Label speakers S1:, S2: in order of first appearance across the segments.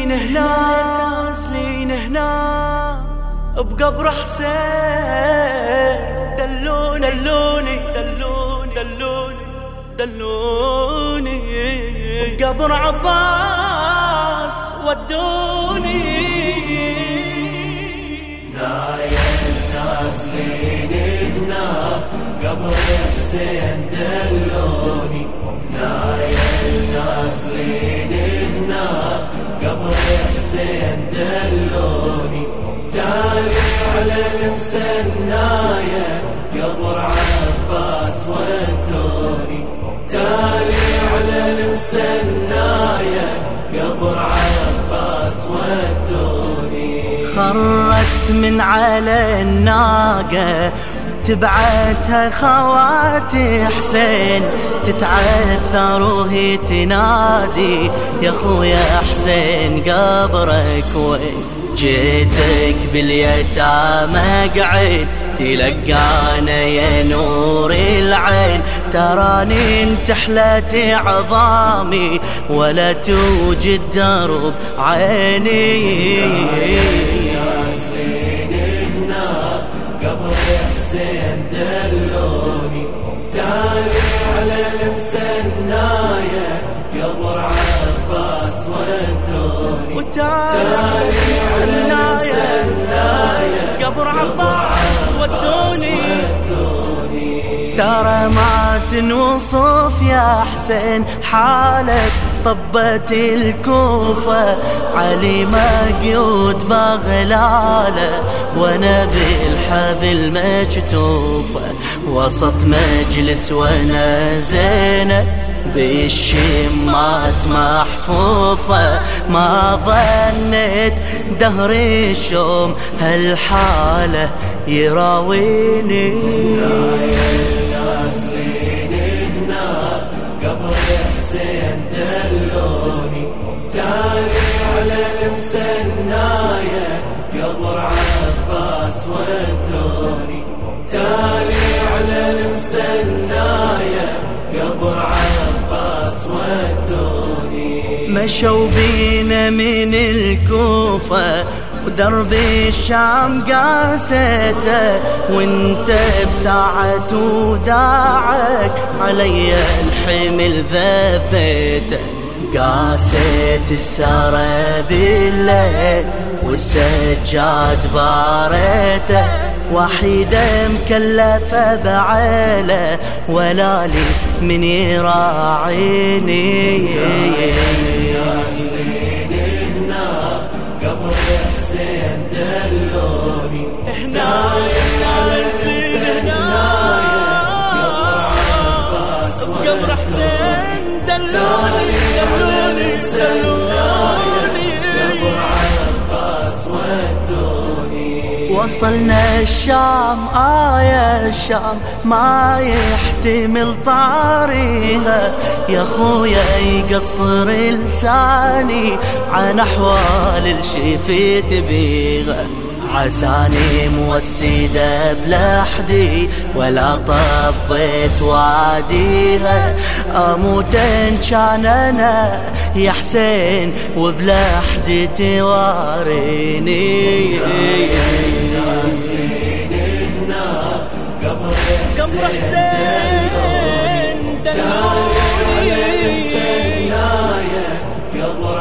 S1: نازلين هنا بقبر حسين، دلوني بقبر عباس ودوني.
S2: نازلين هنا قبر حسين دلوني، نازلين هنا قبر حسين دلوني، تالي على المسناية قبر عباس ودوني، تالي على المسناية قبر عباس ودوني.
S1: خرت من على الناقة تبعتها خواتي حسين، تتعثر وهي تنادي يا خويا حسين قبرك وين؟ جيتك باليتامى قعد تلقانا يا نور العين، تراني انتحلت عظامي ولا توجد درب عيني.
S2: نازلين هنا قبر حسين دلوني، تالي على المسناية قبر عباس ودوني، تالي على المسناية
S1: قبر عباس ودوني. ترى ما تنوصف يا حسين حالك، طبت الكوفة علي مقيود بغلالة وانا بالحبل مجتوفة، وسط مجلس وانا زينة بالشمات محفوفة، ما ظنيت دهر الشوم هالحالة يراويني.
S2: نازلين هنا قبر حسين دلوني، تالي على المسناية قبر عباس ودوني، تالي على المسناية قبر عباس ودوني.
S1: مشوا بينا من الكوفة ودرب الشام قاسيته، وانت بساعة وداعك علي الحمل ذبيته، قاسيت السارة بالليل والسجاد باريته، وحيدة مكلفة بعيلة ولا لي من يراعيني.
S2: نازلين هنا قبر حسين دلوني، تالي على المسناية قبر عباس ودوني، تالي على المسناية قبر عباس ودوني.
S1: وصلنا الشام يا الشام ما يحتمل طاريها، يا خويا يقصر لساني عن احوال الشفيت بيها، عساني موسيدة بلحدي ولا طبيت واديها، اموت ان كان انا يا حسين وبلحدي تواريني.
S2: نازلين هنا قبر حسين دلوني، تالي على المسناية قبر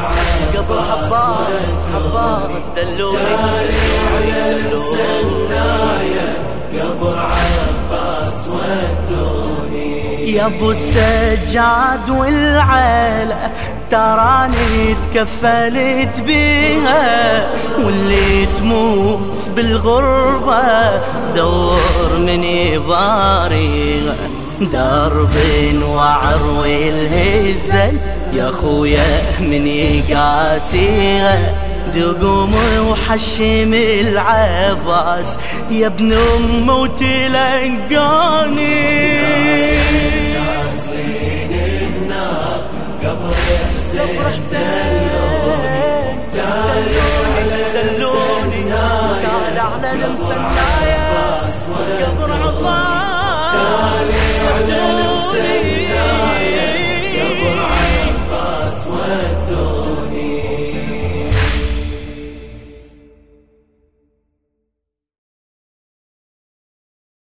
S2: عباس
S1: دلوني،
S2: تالي على المسناية قبر عباس ودوني.
S1: يا ابو السجاد والعيلة تراني تكفلت بيها، واللي تموت بالغربة دور من يباريها، درب وعروي الهزل يا خويا من يقاسيها، دقوم وحشم العباس يا ابن ام وتلقاني.
S2: نازلين هنا قبر حسين دلوني، تالي على المسناية قبر عباس، تالي على المسناية قبر عباس ودوني.